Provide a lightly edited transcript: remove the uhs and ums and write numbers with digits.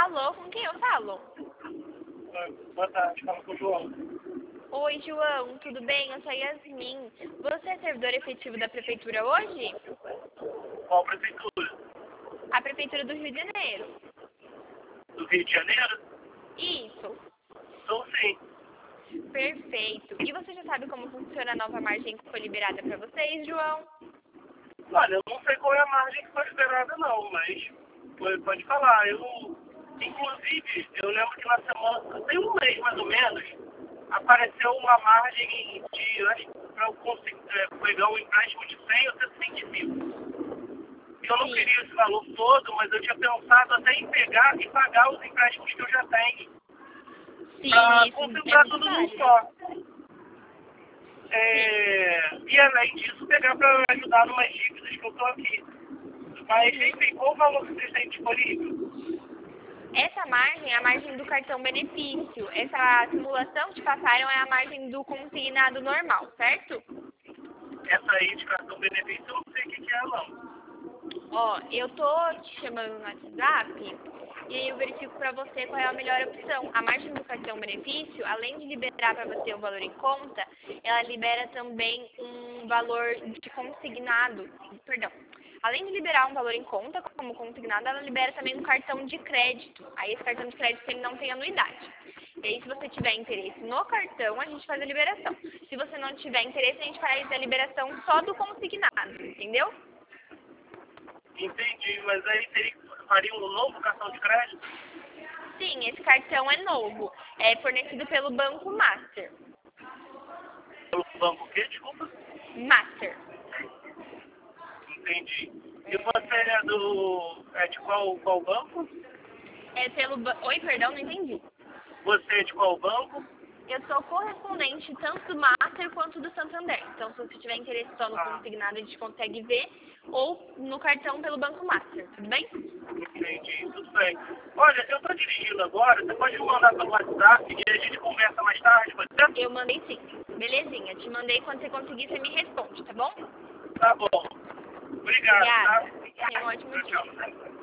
Alô, com quem eu falo? Boa tarde, fala com o João. Oi, João, tudo bem? Eu sou a Yasmin. Você é servidor efetivo da prefeitura hoje? Qual prefeitura? A prefeitura do Rio de Janeiro. Do Rio de Janeiro? Isso, Sou sim. perfeito. E você já sabe como funciona a nova margem que foi liberada para vocês, João? Olha, eu não sei qual é a margem que foi liberada não, mas pode falar. Inclusive, eu lembro que na semana, tem um mês mais ou menos, apareceu uma margem de, acho que para eu conseguir pegar um empréstimo de 100 ou 125. Eu não Sim. queria esse valor todo, mas eu tinha pensado até em pegar e pagar os empréstimos que eu já tenho, Sim, para isso concentrar é tudo muito num válido. só. E além disso, pegar para ajudar numas dívidas que eu estou aqui. Mas, enfim, qual o valor que vocês têm disponível? Essa margem é a margem do cartão benefício. Essa simulação que passaram é a margem do consignado normal, certo? Essa aí de cartão benefício, eu não sei o que é, não. Ó, eu tô te chamando no WhatsApp e aí eu verifico pra você qual é a melhor opção. A margem do cartão benefício, além de liberar pra você o valor em conta, ela libera também um valor de consignado, perdão. Além de liberar um valor em conta como consignado, ela libera também um cartão de crédito. Aí esse cartão de crédito ele não tem anuidade. E aí, se você tiver interesse no cartão, a gente faz a liberação. Se você não tiver interesse, a gente faz a liberação só do consignado, entendeu? Entendi, mas aí faria um novo cartão de crédito? Sim, esse cartão é novo. É fornecido pelo Banco Master. Pelo banco o quê? Desculpa? Master. Entendi. E você é de qual banco? É pelo... Oi, perdão, não entendi. Você é de qual banco? Eu sou correspondente tanto do Master quanto do Santander. Então, se você tiver interesse só no Ah, consignado, a gente consegue ver. Ou no cartão pelo Banco Master, tudo bem? entendi, tudo bem. Olha, eu estou dirigindo agora, você pode me mandar pelo WhatsApp e a gente conversa mais tarde, pode ser? Eu mandei sim. Belezinha, te mandei quando você conseguir, você me responde, tá bom? Tá bom. Obrigado, tá? Obrigada. Tenha um ótimo dia. Tchau, tchau.